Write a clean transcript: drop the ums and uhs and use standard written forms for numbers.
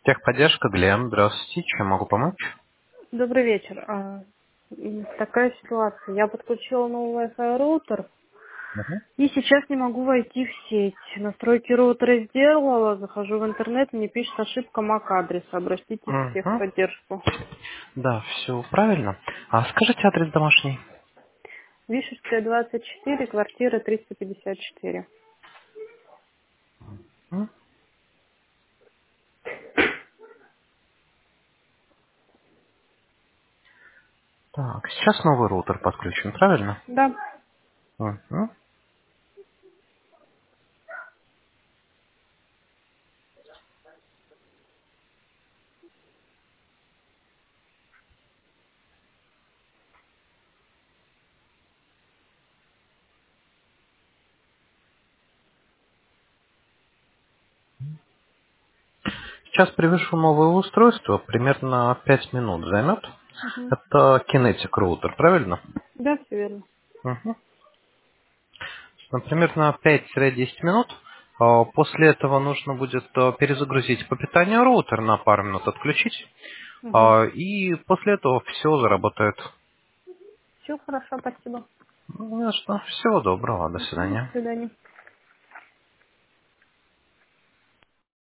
Техподдержка, Глеб, здравствуйте, чем могу помочь? Добрый вечер. Такая ситуация. Я подключила новый Wi-Fi роутер Мгм. и сейчас не могу войти в сеть. Настройки роутера сделала, захожу в интернет, мне пишет ошибка MAC адреса. Обратитесь в Мгм. техподдержку. Да, все правильно. А скажите адрес домашний? Вишерская, 24, квартира 354. М? Так, сейчас новый роутер подключен, правильно? Да. Мгм. Сейчас привешу новое устройство, примерно 5 минут займет. Мгм. Это Kinetic роутер, правильно? Да, все верно. Мгм. Например, на 5-10 минут. После этого нужно будет перезагрузить по питанию роутер на пару минут отключить. Угу. И после этого все заработает. Все хорошо, спасибо. Ну, что, всего доброго, до Мгм. До свидания. свидания.